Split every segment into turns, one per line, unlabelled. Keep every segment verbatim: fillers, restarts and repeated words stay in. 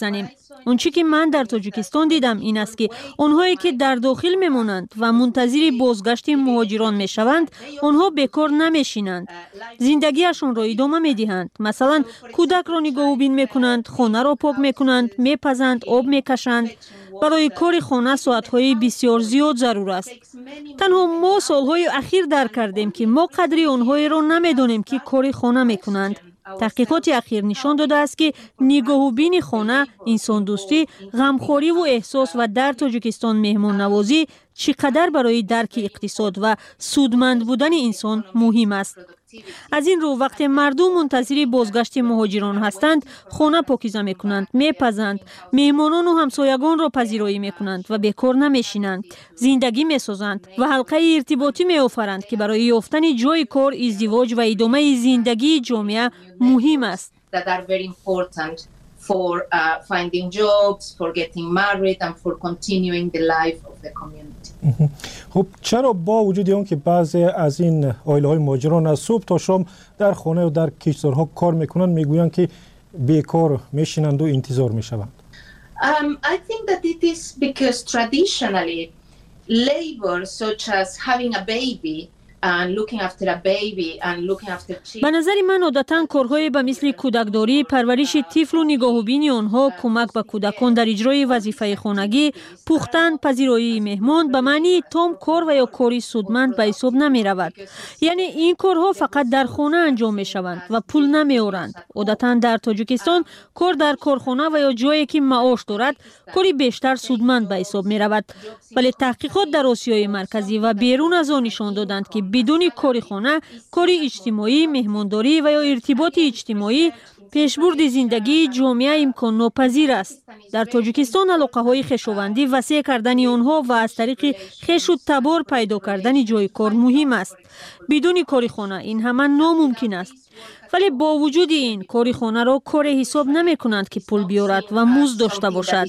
زنیم. اون چی که من در تاجیکستان دیدم این است که اونهایی که در داخل میمونند و منتظر بازگشت مهاجران میشوند، اونها بیکار نمیشینند. زندگیشون را ادامه میدهند. مثلا کودک را نگاهبین میکنند، خانه را پاک میکنند، میپزند، آب میکشند. برای کار خانه ساعتهای بسیار زیاد ضرور است. تنها ما سالهای اخیر درک کردیم که ما قدری اونهایی را نمیدونیم که کار خانه میکنند. تحقیقات اخیر نشان داده است که نگاهبین خانه، انسان دوستی، غمخوری و احساس و در تاجیکستان مهمان نوازی چقدر برای درک اقتصاد و سودمند بودن انسان مهم است. از این رو وقتی مردم منتظر بازگشت مهاجران هستند، خانه پاکیزه میکنند، میپزند، مهمانان و همسایگان را پذیرایی میکنند و بیکار نمیشینند، زندگی میسازند و حلقه ارتباطی میآفرند که برای یافتن جای کار، ازدواج و ادامه زندگی جامعه مهم است.
for uh, finding jobs, for getting married and for continuing the life of the community.
خب چرا با وجود اون که بعضی از این عائله‌های مهاجران از صبح تا شام در خانه و در کشتزارها کار میکنند، میگویند که بیکار میشینند و انتظار میشوند؟
Um, I think that it is because traditionally labor such as having a baby and looking after a baby and looking after children.
به نظر من عادتاً کارهای به مثل کودکداری، پرورش طفل و نگاهبینی آنها، کمک به کودکان در اجرای وظیفه خانگی، پختن، پذیرایی مهمان به معنی تام کار و یا کاری سودمند به حساب نمی رود. یعنی این کارها فقط در خانه انجام می شوند و پول نمی آورند. عادتاً در تاجیکستان کار در کارخانه و یا جایی که معاش دارد کاری بیشتر سودمند به حساب می رود. ولی تحقیقات در آسیای مرکزی و بیرون از آن نشان دادند که بدون کار خانه، کار اجتماعی، مهمانداری و یا ارتباط اجتماعی، پیشبرد زندگی جامعه امکان ناپذیر است. در تاجیکستان علاقه های خویشاوندی وسیع کردن آنها و از طریق خویش و تبار پیدا کردن جای کار مهم است. بدون کار خانه این همه ناممکن است. ولی با وجود این کار خانه را کار حساب نمی کنند که پول بیارد و مزد داشته باشد.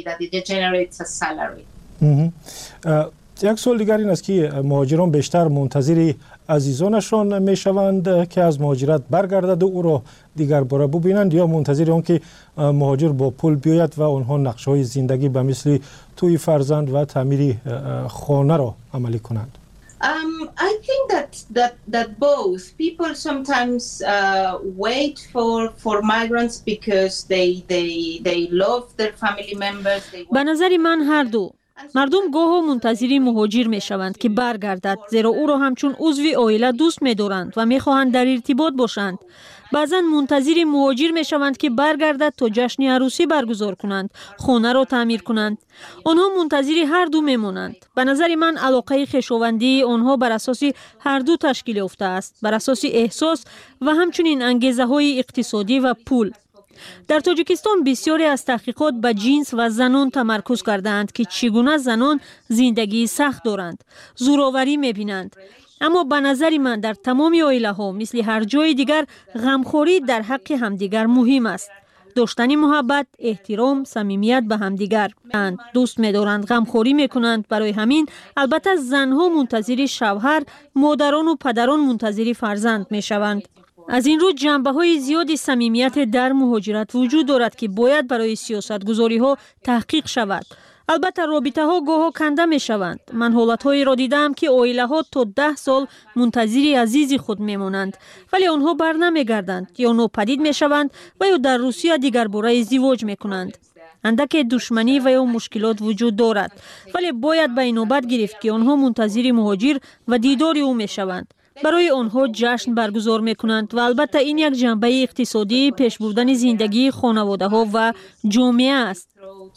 یک سوال دیگر این است که مهاجران بیشتر منتظر عزیزانشان می شوند که از مهاجرت برگردد و او را دیگر باره ببینند، یا منتظر آن که مهاجر با پول بیاید و آنها نقشه های زندگی به مثل توی فرزند و تعمیر خانه را عملی کنند؟
Um, I think that that that both people sometimes uh, wait for for migrants because they they they love their family members.
به نظر من هر دو. مردم گاه منتظر مهاجر می شوند که برگردد، زیرا او را همچون عضو عائله دوست می دارند و می خواهند در ارتباط باشند. بعضا منتظر مهاجر می شوند که برگردد تا جشن عروسی برگزار کنند، خانه را تعمیر کنند. آنها منتظر هر دو می مانند. به نظر من علاقه خویشاوندی آنها بر اساس هر دو تشکیل یافته است، بر اساس احساس و همچنین انگیزه های اقتصادی و پول. در تاجیکستان بسیاری از تحقیقات به جنس و زنان تمرکز کردند که چگونه زنان زندگی سخت دارند، زورآوری می‌بینند. اما به نظر من در تمام عائله‌ها مثل هر جای دیگر غمخوری در حق همدیگر مهم است. داشتن محبت، احترام، صمیمیت به همدیگر. دوست می‌دارند، غمخوری می‌کنند. برای همین البته زنها منتظر شوهر، مادران و پدران منتظر فرزند می‌شوند. از این رو جنبه‌های زیادی صمیمیت در مهاجرت وجود دارد که باید برای سیاستگذاری‌ها تحقیق شود. البته رابطه‌ها گاهی کنده می‌شوند. من حالت‌هایی را دیدم که عائله‌ها تا ده سال منتظر عزیز خود می‌مانند، ولی آنها بر نمی‌گردند یا ناپدید می‌شوند و یا در روسیه دیگر باره ازدواج می‌کنند. اندک دشمنی و یا مشکلات وجود دارد، ولی باید به این نوبت گرفت که آنها منتظر مهاجر و دیدار او می‌شوند. برای آنها جشن برگزار می‌کنند و البته این یک جنبه اقتصادی پیش بردن زندگی خانواده‌ها و جامعه است.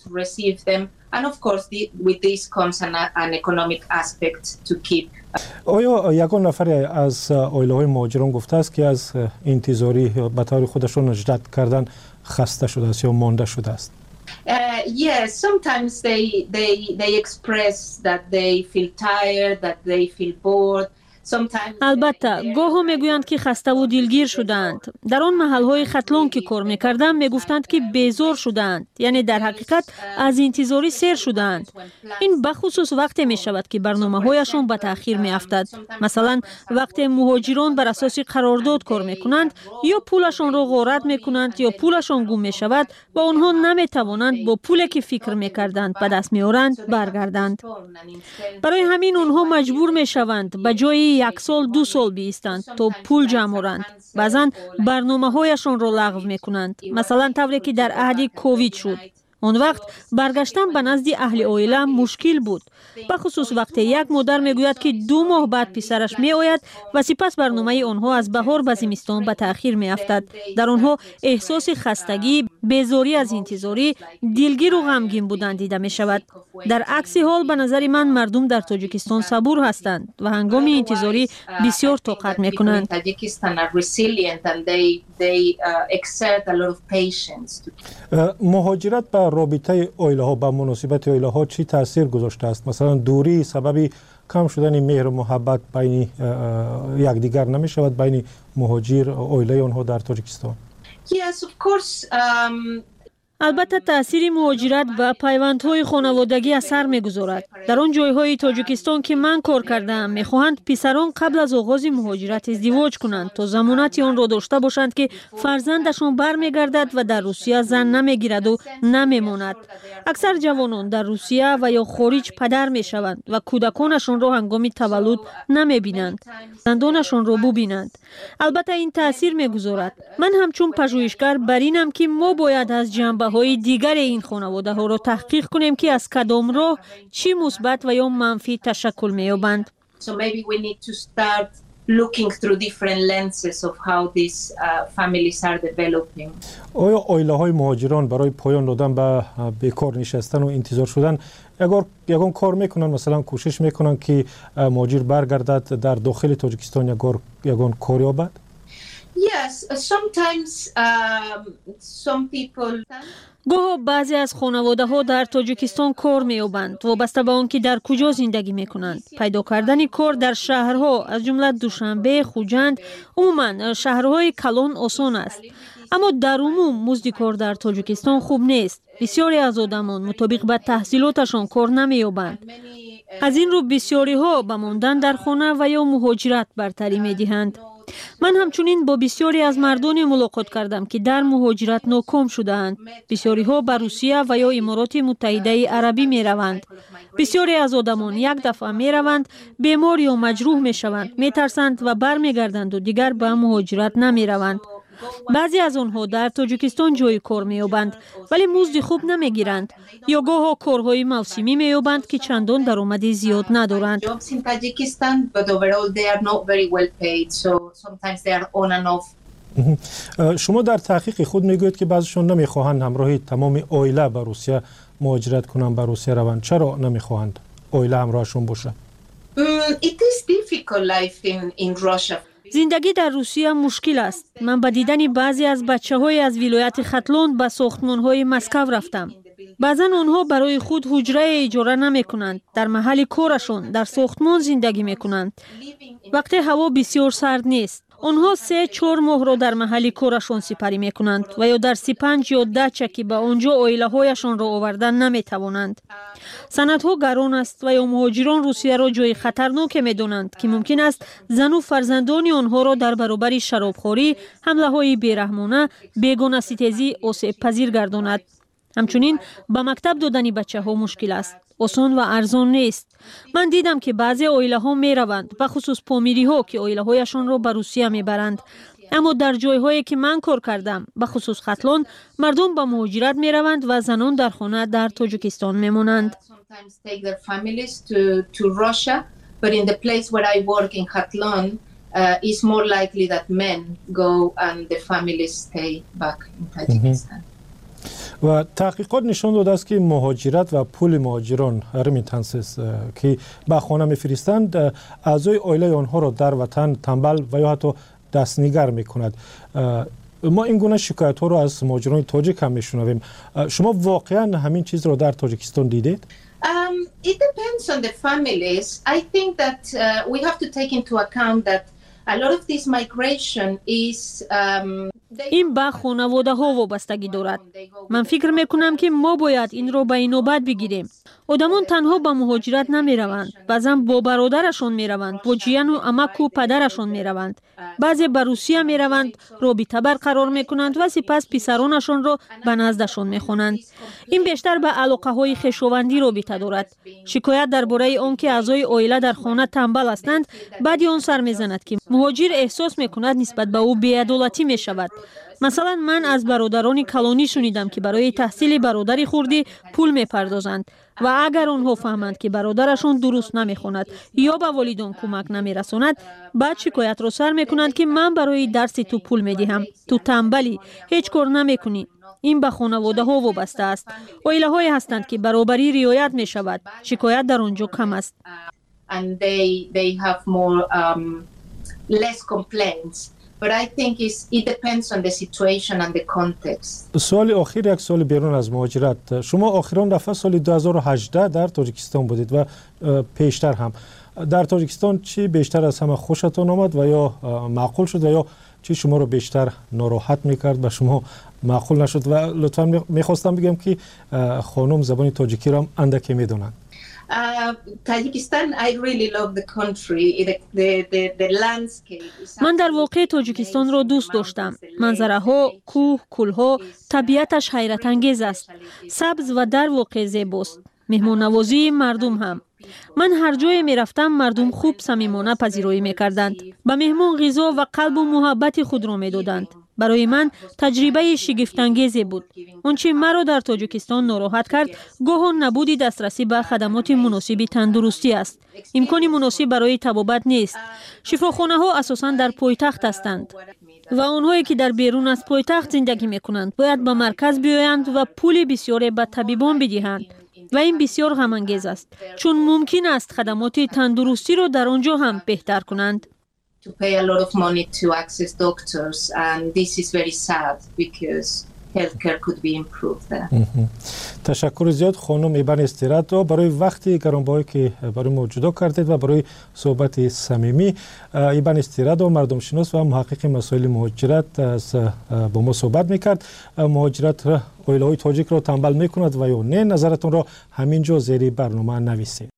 آیا یگان نفر از عائله‌های مهاجران گفته است که از انتظاری به طور خودشون اجرت کردن خسته شده است یا مانده شده است؟
Uh, yes, sometimes they they they express that they feel tired, that they feel bored.
البته گاه میگویند که خسته و دلگیر شدند. در آن محلهای ختلان که کار میکردم میگفتند که بیزار شدند، یعنی در حقیقت از انتظاری سیر شدند. این بخصوص وقتی می شود که برنامه هایشان به تأخیر می افتد. مثلا وقتی مهاجران بر اساس قرارداد کار میکنند یا پولشان را غارت میکنند یا پولشان گم می شود و آنها نمی توانند با پولی که فکر میکردند به دست میارند برگردند. برای همین آنها مجبور می شوند به جای یک سال دو سال بیستند تا پول جمع آورند. بعضا برنامه هایشان را لغو میکنند. مثلا طوری که در عهد کووید شد. اون وقت برگشتن به نزد اهل عائله مشکل بود. به خصوص وقتی یک مادر میگوید که دو ماه بعد پسرش می آید و سپس برنامه آنها از بهار به زمستان به تأخیر می افتد. در آنها احساس خستگی، بیزاری از انتظاری، دلگیر و غمگین بودن دیده می شود. در عکس حال به نظر من مردم در تاجیکستان صبور هستند و هنگام انتظاری بسیار طاقت می کنند.
مهاجرت به رابطه عائله ها، به مناسبت عائله ها چی تاثیر گذاشته است؟ مثلا دوری سبب کم شدن مهر و محبت بین یکدیگر نمی شود بین مهاجر عائله آنها در تاجیکستان؟
Yes, of course. Um...
البته تأثیر مهاجرت و پیوندهای خانوادگی اثر می‌گذارد. در آن جایهای تاجیکستان که من کار کردم می‌خواهند پسران قبل از آغاز مهاجرت ازدواج کنند تا ضمانت آن را داشته باشند که فرزندشان برمیگردد و در روسیه زن نمیگیرد و نمیماند. اکثر جوانان در روسیه و یا خارج پدر میشوند و کودکانشان را هنگام تولد نمیبینند. زندانشان را ببینند. البته این تأثیر می‌گذارد. من همچون پژوهشگر بر اینم که ما باید از جنبه های دیگر این خانواده ها را تحقیق کنیم که از کدام راه چی مثبت و یا منفی تشکل می‌یابند.
So maybe we need to start looking through different lenses of how these uh, families are developing.
آیا عائله های مهاجران برای پایان دادن به بیکار نشستن و انتظار شدن اگر یگان کار میکنن، مثلا کوشش میکنن که مهاجر برگردد در داخل تاجیکستان یگان یگان کار یابد؟
Yes, sometimes um, some people
گاه بعضی از خانواده ها در تاجیکستان کار می‌یابند وابسته به آنکه در کجا زندگی می‌کنند. پیدا کردن کار در شهرها از جمله دوشنبه، خوجند، عموما شهرهای کلان آسان است. اما در عموم مزد کار در تاجیکستان خوب نیست. بسیاری از آدمان مطابق به تحصیلاتشان کار نمی‌یابند. از این رو بسیاری ها به ماندن در خانه و یا مهاجرت برتری می‌دهند. من همچنین با بسیاری از مردانی ملاقات کردم که در مهاجرت ناکام شدند. بسیاری ها به روسیه و یا امارات متحده عربی می روند. بسیاری از آدمان یک دفعه می روند، بیمار یا مجروح می شوند، می ترسند و بر می گردند و دیگر به مهاجرت نمی روند. بعضی از آنها در تاجیکستان جای کار می‌یابند ولی مزد خوب نمی‌گیرند یا گاهی کارهای موسمی می‌یابند که چندان درآمد زیاد ندارند.
شما در تحقیق خود میگویید که بعضیشون نمی‌خواهند همراه تمام عائله به روسیه مهاجرت کنند، به روسیه روند. چرا نمی‌خواهند عائله همراهشون باشه؟
It is difficult life in in Russia.
زندگی در روسیه مشکل است. من به دیدن بعضی از بچه‌های از ولایت ختلون به ساختمان‌های مسکو رفتم. بعضا آنها برای خود حجره اجاره نمی‌کنند. در محل کارشان در ساختمان زندگی می‌کنند. وقتی هوا بسیار سرد نیست، آنها سه چهار ماه را در محل کارشان سپری می‌کنند و یا در سپنج یا دچه که به آنجا عائله‌هایشان را آوردن نمی‌توانند. سندها گران است و یا مهاجران روسیه را جای خطرناک می‌دانند که ممکن است زن و فرزندان آنها را در برابر شرابخوری، حمله‌های بیرحمانه، بیگانه ستیزی آسیب پذیر گرداند. همچنین به مکتب دادن بچه‌ها مشکل است. آسان و ارزان نیست. من دیدم که بعضی عائله‌ها می‌روند، به خصوص پامیری‌ها که عائله‌هایشان را به روسیه می‌برند. اما در جای‌هایی که من کار کردم، به خصوص ختلان، مردم به مهاجرت می‌روند و زنان در خانه در تاجیکستان می‌مانند.
و تحقیقات نشان داده است که مهاجرت و پول مهاجران رمیتنسز که به خانه میفرستند اعضای عائله آنها را در وطن تنبل و یا حتی دستنگر میکند. ما این گونه شکایت ها رو از مهاجران تاجیک هم میشنویم. شما واقعا همین چیز رو در تاجیکستان دیدید؟
Um, it depends on the families. I think that uh, we have to take into account that a lot of this migration is um,
این به خانواده ها وابستگی دارد. من فکر میکنم که ما باید این رو به این نوبت بگیریم. آدمان تنها به مهاجرت نمی روند. بعضا با برادرشان می روند، با جیان و عمک و پدرشان می روند. بعضی به روسیه می روند، رابطه برقرار می کنند و سپس پسرانشان را به نزدشان می خوانند. این بیشتر به علاقه های خویشاوندی رابطه دارد. شکایت درباره آنکه اعضای عائله در خانه تنبل هستند، بعد آن سر می زند که مهاجر احساس می کند نسبت به او بی‌عدالتی می شود. مثلا من از برادران کلانی شنیدم که برای تحصیل برادری خردی پول می پردازند و اگر آنها فهمند که برادرشون درست نمی خوند یا به والدان کمک نمی رساند، بعد شکایت را سر می کنند که من برای درس تو پول می دهم، تو تنبلی، هیچ کار نمی کنی. این به خانواده ها وابسته است. عائله هایی هستند که برابری رعایت می شود. شکایت در آنجا کم است.
And they they have more um, less complaints. But I think it's, it depends on the situation and the context.
سوال آخر یک سوال بیرون از مهاجرت. شما آخران دفعه سال دو هزار و هجده در تاجیکستان بودید و پیشتر هم. در تاجیکستان چی بیشتر از همه خوشتان آمد و یا معقول شد و یا چی شما رو بیشتر ناراحت میکرد و شما معقول نشد؟ و لطفا میخواستم بگم که خانم زبان تاجیکی را هم اندکی میدونند.
Uh, Tajikistan, I really love the country, the, the, the, the landscape.
من در واقع تاجیکستان را دوست داشتم. منظره ها، کوه، کولها، طبیعتش حیرت انگیز است. سبز و در واقع زیباست. مهمان نوازی مردم هم. من هر جای می رفتم مردم خوب صمیمانه پذیرایی می کردند. به مهمان غذا و قلب و محبت خود را می دادند. برای من تجربه شگفت‌انگیزی بود. آنچه مرا در تاجیکستان ناراحت کرد، گاهن نبودی دسترسی به خدمات مناسب تندرستی است. امکان مناسب برای طبابت نیست. شفاخانه ها اساساً در پایتخت هستند و آنهایی که در بیرون از پایتخت زندگی می کنند باید به مرکز بیایند و پول بسیاری به طبیبان بدهند. و این بسیار غم انگیز است، چون ممکن است خدمات تندرستی را در آنجا هم بهتر کنند.
To pay a lot of money to access doctors, and this is very sad because healthcare could be improved there.
تشکر زیاد خانم ایبن استیراد برای وقتی گرانبهایی که برای ما جدا کردید و برای صحبت صمیمی. ایبن استیراد مردم شناس و محقق مسائل مهاجرت از با ما صحبت میکرد. مهاجرت عائله های تاجیک را تنبل میکند و یا نه؟ نظرتون را همینجا زیر برنامه نویسید.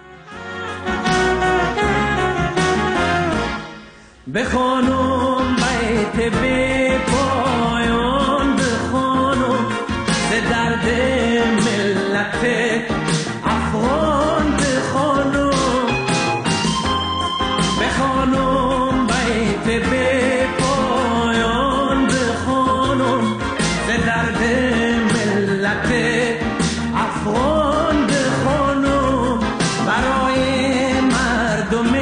بخوانم بیت به پایان، بخوانم ز درد ملت افغان، بخوانم بخوانم بیت به پایان، بخوانم ز درد ملت افغان، بخوانم برای مردم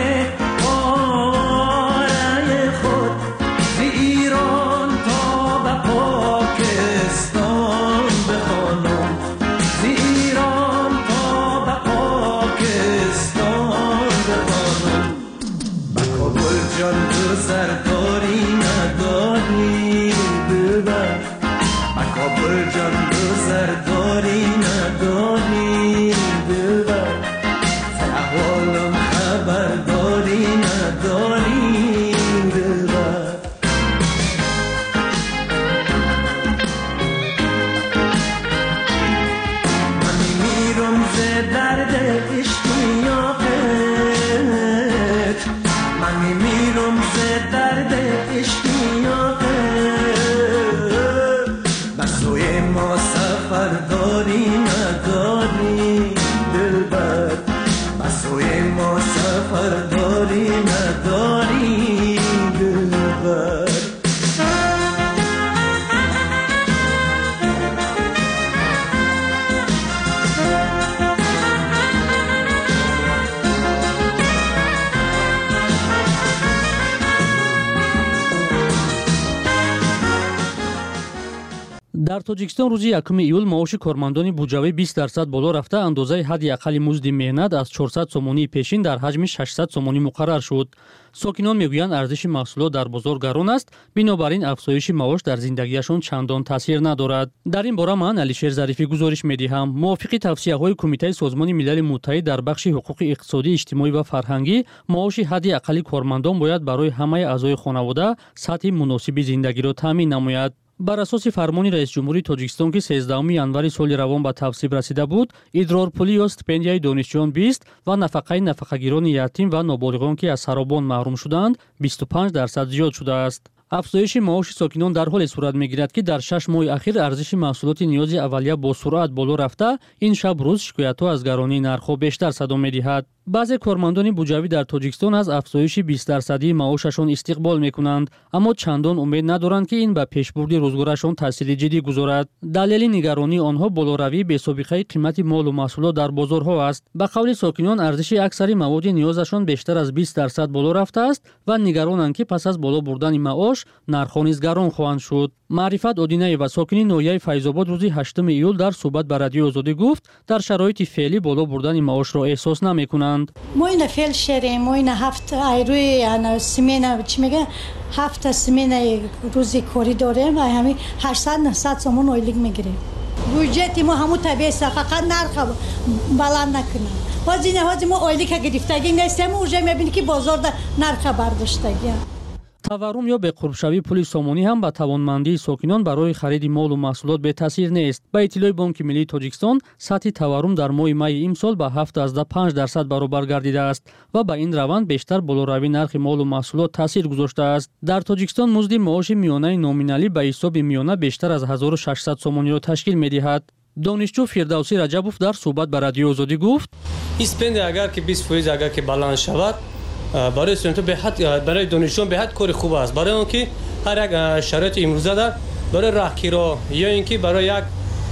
дар тоҷикистон рӯзи якум июл маоши кормандони буҷавӣ бист дарсад боло рафта андозаи ҳадди аққали музди меҳнат аз чорсад сомонии пешин дар ҳаҷми шашсад сомонӣ муқаррар шуд. сокинон мегӯянд арзиши маҳсулот дар бозор гарон аст, бинобар ин афзоиши маош дар зиндагиашон чандон таъсир надорад. дар ин бора ман Алишер Зарифӣ гузориш медиҳам. мувофиқи тавсияҳои Кумитаи Созмони Милали Муттаҳид дар бахши ҳуқуқи иқтисодӣ, иҷтимоӣ ва фарҳангӣ, маоши ҳадди аққали кормандон бояд барои ҳамаи аъзои хонавода сатҳи муносиби зиндагиро таъмин намояд. бар асоси фармони Раисҷумҳурии Тоҷикистон ки сездаҳуми январи соли равон ба тавсиб расида буд, идрорпулӣ ё стипендияи донишҷӯён бист ва нафақаи нафақагирони ятим ва ноболиғон ки аз саробон маҳрум шуданд бисту панҷ дарсад зиёд шудааст. афзоиши маоши сокинон дар ҳоле сурат мегирад ки дар шаш моҳи ахир арзиши маҳсулоти ниёзи аввалия бо суръат боло рафта, ин шаб рӯз шикоятҳо аз гаронии нархҳо бештар садо медиҳад. баъзе кормандони буҷавӣ дар Тоҷикистон аз афзоиши бист дарсадии маошашон истиқбол мекунанд, аммо чандон умед надоранд ки ин ба пешбурди рӯзгорашон таъсири ҷиддӣ гузорад. далели нигаронии онҳо болоравии бесобиқаи қимати молу маҳсулот дар бозорҳо аст. ба қавли сокинон арзиши аксари маводи ниёзашон бештар аз бист дарсад боло рафтааст ва нигаронанд ки пас аз боло бурдани маош нархҳо низ гарон хоҳанд шуд. Маърифат Одинаева, сокини ноҳияи Файзобод, рӯзи ҳаштум июл дар суҳбат ба Радиои Озодӣ гуфт, дар шароити феълӣ боло бурдани маошро эҳсос намекунанд.
мо ина феъл шерем, мо ина ҳафт айрӯи ана смена чӣ мегӯянд ҳафта сменаи рӯзи корӣ дорем ва ҳамин ҳаштсад наҳсад сомон ойлик мегирем. бюджети мо ҳамун табеса фақат нарха баланд накунад. ҳозина ҳози мо ойлика гирифтагӣ нестем, уже мебинӣ ки бозор нарха бардоштагӣ.
таваррум ё беқурбшавии пули сомонӣ ҳам ба тавонмандии сокинон барои хариди молу маҳсулот бетаъсир нест. ба иттилои Бонки Миллии Тоҷикистон, сатҳи таваррум дар моҳи майи имсол ба ҳафтазда панҷ дарсад баробар гардидааст ва ба ин раванд бештар болоравии нархи молу маҳсулот таъсир гузоштааст. дар Тоҷикистон музди маоши миёнаи номиналӣ ба ҳисоби миёна бештар аз ҳазору шашсад сомониро ташкил медиҳад. донишҷӯ Фирдавсӣ Раҷабов дар суҳбат ба Радиои Озодӣ гуфт:
стипендия агар ки бист фоиз агар ки баланд шавад, барои студентон беҳад барои донишҷӯён беҳад кори хуб аст, барои он ки ҳар як шароити имрӯза дар барои раҳгиро ё ин ки барои як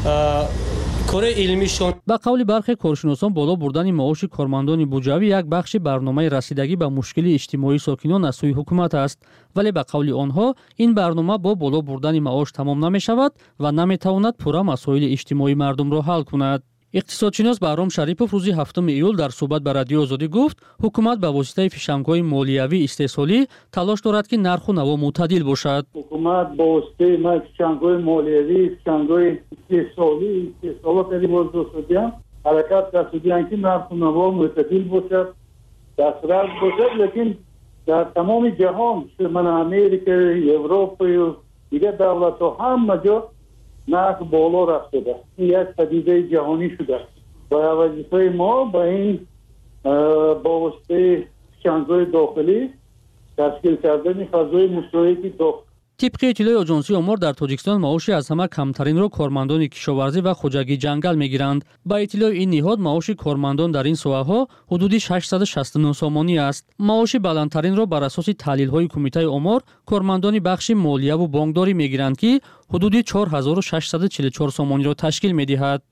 кори илмишон. ба қавли бархе коршиносон, боло бурдани маоши кормандони буҷавӣ як бахши барномаи расидагӣ ба мушкили иҷтимоии сокинон аз сӯи ҳукумат аст, вале ба қавли онҳо ин барнома бо боло бурдани маош тамом намешавад ва наметавонад пурра масоили иҷтимоии мардумро ҳал кунад. иқтисодшинос Баҳром Шарипов рӯзи ҳафтум июл дар суҳбат ба Радиои Озодӣ гуфт, ҳукумат ба воситаи фишангҳои молиявии истеҳсолӣ талош дорад ки нарху наво мӯътадил бошад.
ҳукумат бо воситаи фишангҳои молиявӣ, фишангҳои истеҳсолӣ, истеҳсолот бозоршудиам ҳаракат карданд ки нарху наво мӯътадил бошад, дастрас бошад, лекин дар тамоми ҷаҳон, мана Америка, Европа ё дигар давлатҳо ҳама ҷо нарх боло рафтода. ин як падидаи ҷаҳонӣ шудааст. ба вазифаи мо ба ин бо воситаи фишангҳои дохилӣ ташкил кардани фазои мушторики дохил.
тибқи иттилои оҷонсии омор, дар Тоҷикистон маоши аз ҳама камтаринро кормандони кишоварзӣ ва хуҷагии ҷангал мегиранд. ба иттилои ин ниҳод, маоши кормандон дар ин соҳаҳо ҳудуди шашсаду шасту нӯ сомонӣ аст. маоши баландтаринро бар асоси таҳлилҳои Кумитаи омор, кормандони бахши молияву бонкдорӣ мегиранд ки ҳудуди чор ҳазору шашсаду чилу чор сомониро ташкил медиҳад.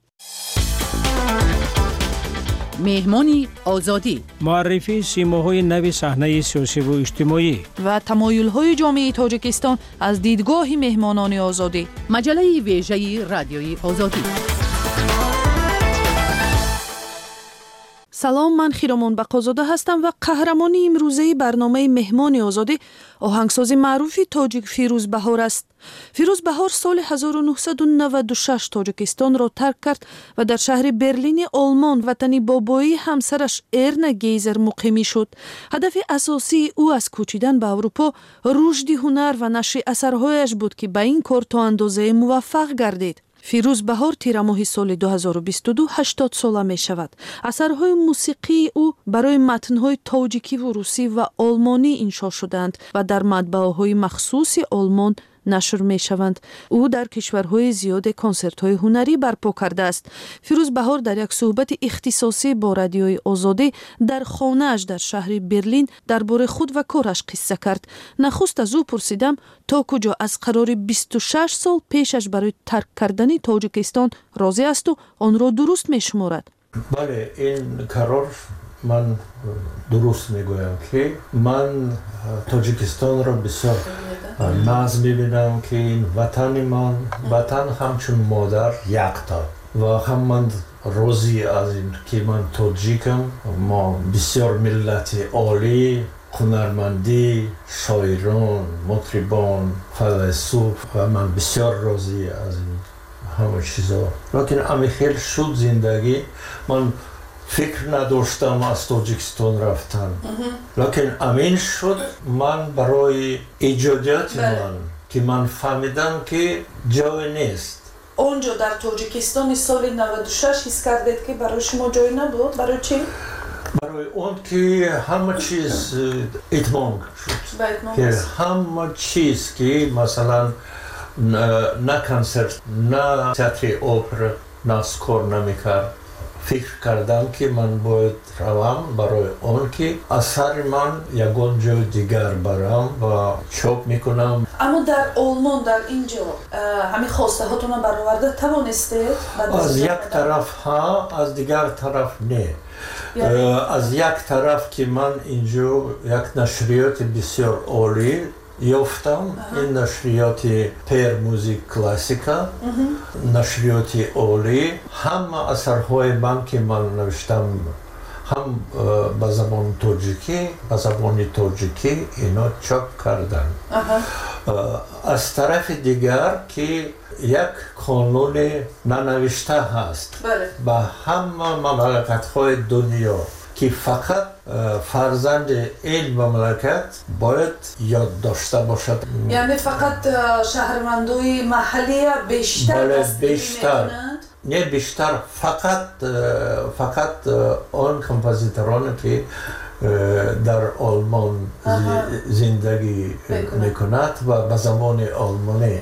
меҳмони озодӣ,
муаррифии симоҳои нави саҳнаи сиёсиву иҷтимоӣ
ва тамоюлҳои ҷомеаи Тоҷикистон аз дидгоҳи меҳмонони озодӣ. маҷалаи вежаи Радиои Озодӣ. салом, ман Хиромон Бақозода ҳастам ва қаҳрамони имрӯзаи барномаи меҳмони озодӣ оҳангсози маъруфи тоҷик Фирӯз Баҳор аст. Фирӯз Баҳор соли ҳазору нуҳсаду наваду шаш Тоҷикистонро тарк кард ва дар шаҳри Берлини Олмон, ватани бобоии ҳамсараш Эрна Гейзер муқимӣ шуд. ҳадафи асосии ӯ аз кӯчидан ба Аврупо рушди ҳунар ва нашри асарҳояш буд ки ба ин кор то андозае муваффақ гардид. Фирӯз Баҳор тирамоҳи соли ду ҳазору бисту ду ҳаштод сола мешавад. Асарҳои мусиқии ӯ барои матнҳои тоҷикиву русӣ ва олмонӣ иншо шуданд ва дар матбаъаҳои махсуси Олмон нашр мешаванд. ӯ дар кишварҳои зиёде консертҳои ҳунарӣ барпо кардааст. Фирӯз Баҳор дар як суҳбати ихтисосӣ бо Радиои Озодӣ дар хонааш дар шаҳри Берлин дар бораи худ ва кораш қисса кард. нахуст аз ӯ пурсидам то куҷо аз қарори бисту шаш сол пешаш барои тарк кардани Тоҷикистон розӣ асту онро дуруст мешуморад.
бале, ин қарор من درست میگویم که من تاجیکستان را بسیار ناز میبینم که این وطن من وطن همچون مادر یکتا و هم من روزی از این که من تاجیکم. ما بسیار ملت عالی، هنرمندی، شاعران، مطربان، فیلسوف و من بسیار راضی از این همه چیزا. لیکن امی خیلی شد زندگی من فکر نداشتم از تاجیکستان رفتن. لیکن امین شد من برای ایجادیات من که من فهمیدم که جای نیست.
اونجا در تاجیکستان سال نود و شش حس کردید که برای شما جای نبود؟ برای چی؟
برای اون که همه چیز اتمام شد. که همه چیز که مثلا نه کنسرت، نه تئاتر اپرا، نه اسکور نمیکرد. فکر کردم که من باید روم برای اون که اثر من یکون جای دیگر برم و چاپ میکنم.
اما در آلمان در اینجا همین خواسته هاتون برآورده توانستید؟
از یک طرف ها، از دیگر طرف نه. از یک طرف که من اینجا یک نشریات بسیار عالی یافتم. این نشریات پیر موزیک کلاسیکا، نشریات عالی. همه اثرهای من که من نوشتم هم به زبان تاجیکی، به زبان تاجیکی اینا چاپ کردن. از طرف دیگر که یک قانون ننوشته هست به همه مملکت‌های دنیا که فقط فرزند این مملکت باید یاد داشته باشد.
یعنی فقط شهروندای محلی بیشتر دستگیری میکنند؟
نه بیشتر، فقط فقط آن کمپوزیتورانی که در آلمان زندگی میکند و به زبان آلمانی.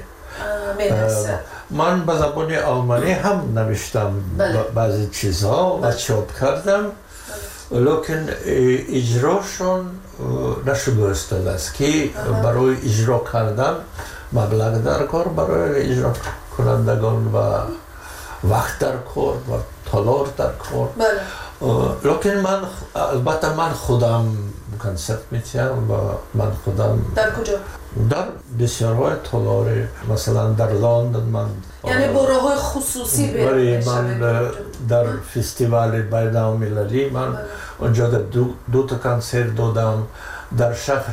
من به زبان آلمانی هم نوشتم بعضی چیزها و چاپ کردم. لیکن اجراشون نشده استاد است که برای اجرا کردن مبلغ در کار برای اجرا کنندگان و وقت در کار و تالار در کار. لیکن من البته من خودم کنسرت میتیم و من خودم
در کجا؟
در بسیارهای تالار، مثلا در لندن من
یعنی برای خصوصی برای
من در فستیوال بین‌المللی من اونجا دو, دو تا کنسرت دادم. در شهر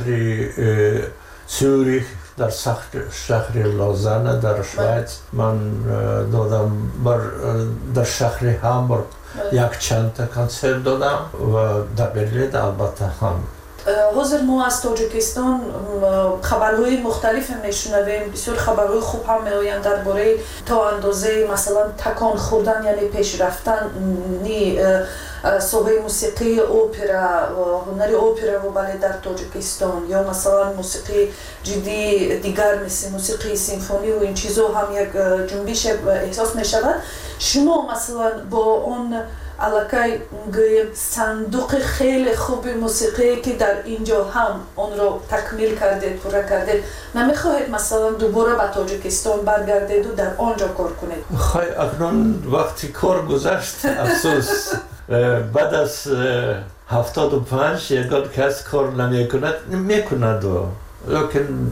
سوریخ، در شهر لازانه در شویц من دادم. بر در شهر هامبورگ یک چند تا کنسرت دادم و در برلین البته هم.
حاضر ما از تاجیکستان خبرهای مختلف میشنویم، بسیار خبرهای خوب هم میآیند درباره تا اندازه مثلا تکان خوردن یعنی پیش رفتن نی ساحه موسیقی اپرا، هنر اپرا و بالت در تاجیکستان، یا مثلا موسیقی جدی دیگر مثل موسیقی سیمفونی و این چیزا هم یک جنبش احساس می شود. شما مثلا با اون علاقه گویم صندوق خیلی خوب موسیقی که در اینجا هم اون رو تکمیل کردید، پورا کردید، نمیخواهید مثلا دوباره به تاجیکستان برگردید و در آنجا کار کنید؟
خواهی اکنون وقتی کار گذشت افسوس. بعد از هفتاد و پنج یکان کس کار نمی کند میکند و لیکن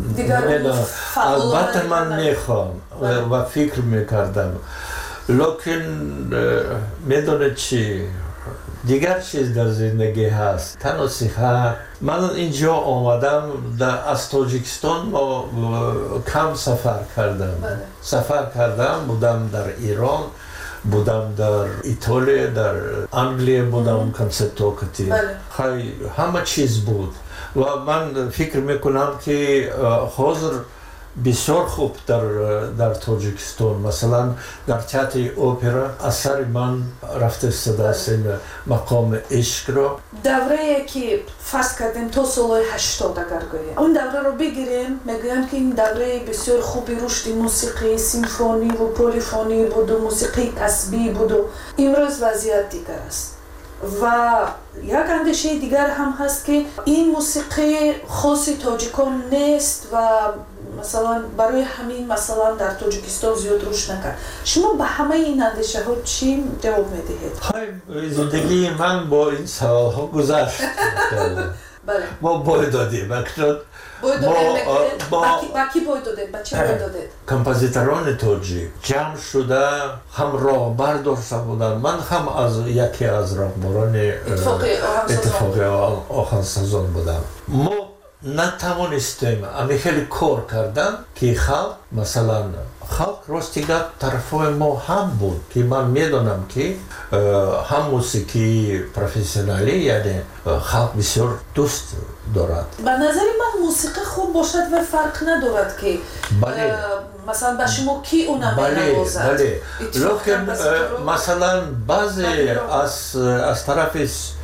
البته من میخوام و فکر میکردم. لیکن میدونه چی دیگر چیز در زندگی هست، تنها صحت. من اینجا آمدم از تاجیکستان ما کم سفر کردم. سفر کردم بودم در ایران، بودم در ایتالیا، در انگلیه بودم کنسرتوکتی. خیلی همه چیز بود و من فکر میکنم که حاضر بسیار خوب در در تاجیکستان، مثلا در تئاتر اپرا اثر من رفته استاده است مقام عشق را.
دوره که فرض کردیم تا سال هشتاد اگر گوییم اون دوره رو بگیریم، میگویند که این دوره بسیار خوبی رشد موسیقی سیمفونی و پلیفونی بود و موسیقی کسبی بود و امروز وضعیت دیگر است. و یک اندیشه دیگر هم هست که این موسیقی خاص تاجیکان نیست و مثلا برای همین مثلا در تاجیکستان زیاد روش نکرد. شما به همه این اندیشه ها چی جواب میدهید؟
های زندگی من با این سوال ها گذشت.
بله.
ما بای دادیم اکنون
بای دادید با با کی بای دادید؟ با چه بای دادید؟
کمپوزیتوران تاجیک جمع شده هم راهبر داشته بودن. من هم از یکی از راهبران اتفاقی آهنگسازان بودم. ما نتوانستیم اما خیلی کار کردن که خلق مثلا خلق راستیگه طرفای ما هم بود که من میدونم که هم موسیقی پروفسیونالی یعنی خلق بسیار دوست دارد.
به نظر من موسیقی خوب باشد و فرق ندارد که
بله.
مثلا به شما کی اونم
بله
بنوازد.
بله لیکن مثلا بعضی از از طرف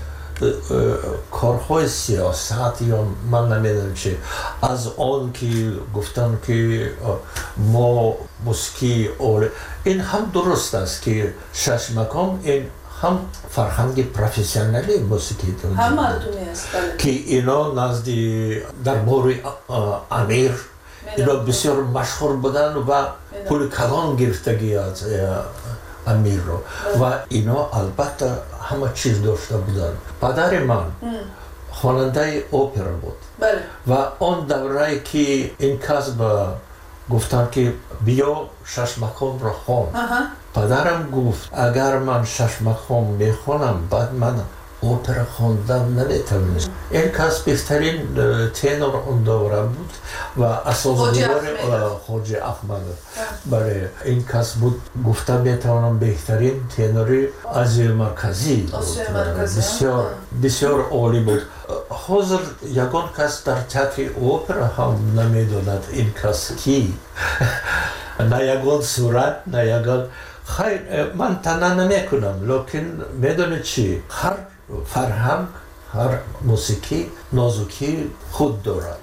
کارهای سیاست یا من نمیدونم چه از آن که گفتن که ما موسیقی اول این هم درست است که شش مقام این هم فرهنگ پروفسیونالی موسیقی
هم مردمی است
که اینا نزدی دربار امیر اینا بسیار مشهور بودن و پول کلان گرفتگی از امیر رو و اینا البته همه چیز داشته بودن. پدر من خواننده اپرا بود
بله.
و آن دوره که این کس به گفتن که بیا شش مقام را خوان. پدرم گفت اگر من شش مقام میخوانم بعد من اپرا خواندن نمیتونم. این کس بهترین تنور اون دوره بود و اساسنگار خواجه احمد. برای این کس بود گفتم میتونم بهترین تنوری آسیا مرکزی بود. بسیار بسیار عالی بود. حاضر یگان کس در تئاتر اپرا هم نمیدوند این کس کی. نه یگان صورت نه یگان خیر من تنها نمیکنم لیکن میدونید چی هر فرهنگ هر موسیقی نازکی خود دارد.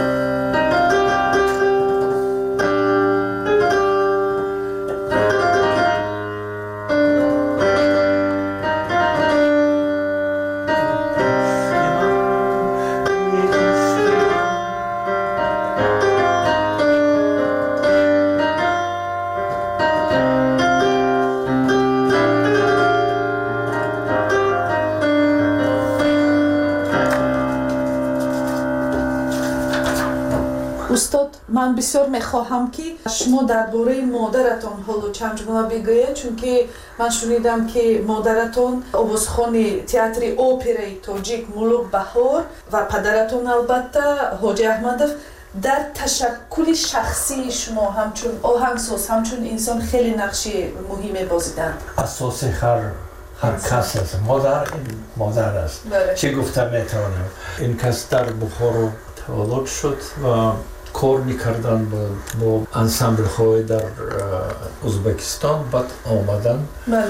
استاد من بسیار میخواهم که شما درباره مادرتان حالا چند جمله بگویید چون که من شنیدم که مادرتان آوازخوان تئاتر اپرای تاجیک ملوک بهار و پدرتان البته حاجی احمدов در تشکل شخصی شما همچون آهنگساز همچون انسان خیلی نقش مهمی بازیدند.
اساس هر هر کس است. مادر این مادر است. چه گفتم میتونم این کس در بخارا تولد شد و کار میکردن با, با انسامبل های در ازبکستان بعد آمدن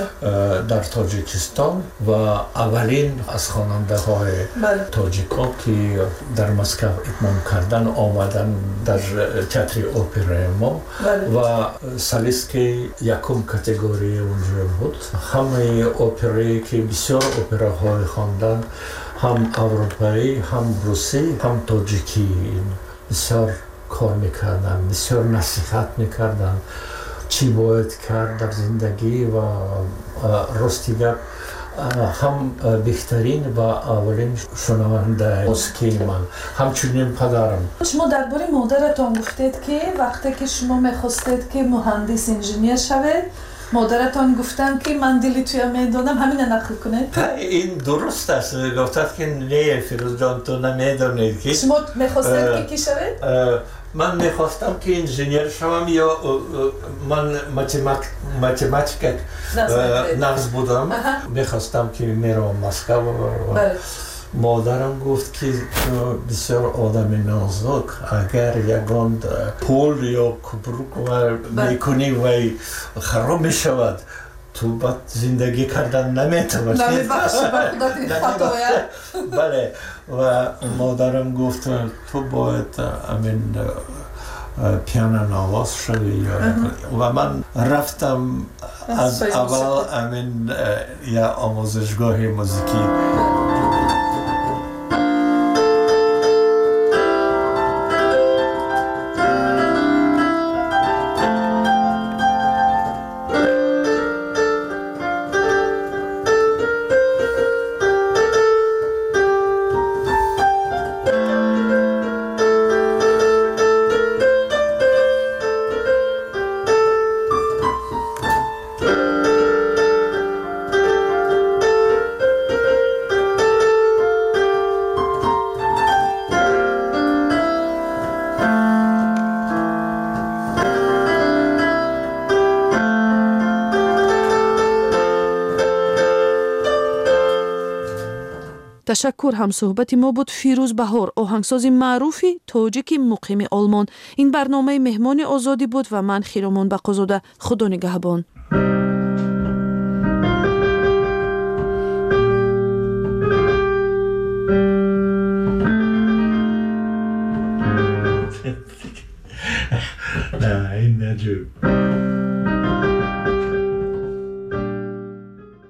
در تاجیکستان و اولین از خواننده های تاجیکا که در مسکو اتمام کردن آمدن در تئاتر اپرای ما و سالیست یکم کاتگوری اونجا بود. همه اپرایی که بسیار اپراهای خواندن هم اروپایی هم روسی هم تاجیکی بسیار کار میکردن بسیار نصیحت میکردن چی باید کرد در زندگی و راستیگه هم بهترین و اولین شنونده موسیقی من همچنین پدرم.
شما درباره مادرتان گفتید که وقتی که شما میخواستید که مهندس انجینیر شوید مادرتان گفتن که من دلی توی میدونم همین نقل کنید؟
این درست است. گفتد که نه فیروز جان تو نمیدونید که
شما میخواستید که کی شوید؟
من میخواستم که انجینیر شوم یا من ماتماتیک نقص بودم. میخواستم که میرم مسکو. مادرم گفت که بسیار آدم نازک اگر یگان پول یا کبروک میکنی و خراب میشود تو بعد زندگی کردن نمیتونی.
نمیبخشی به خدا خطایا.
بله و مادرم گفت تو باید امین پیانو نواز شوی و من رفتم از اول امین یا آموزشگاه موسیقی.
تشکر. هم صحبت ما بود فیروز بهار، آهنگساز معروفی تاجیک مقیم آلمان. این برنامه مهمان آزادی بود و من خیرمان بقازاده. خدا نگهبان.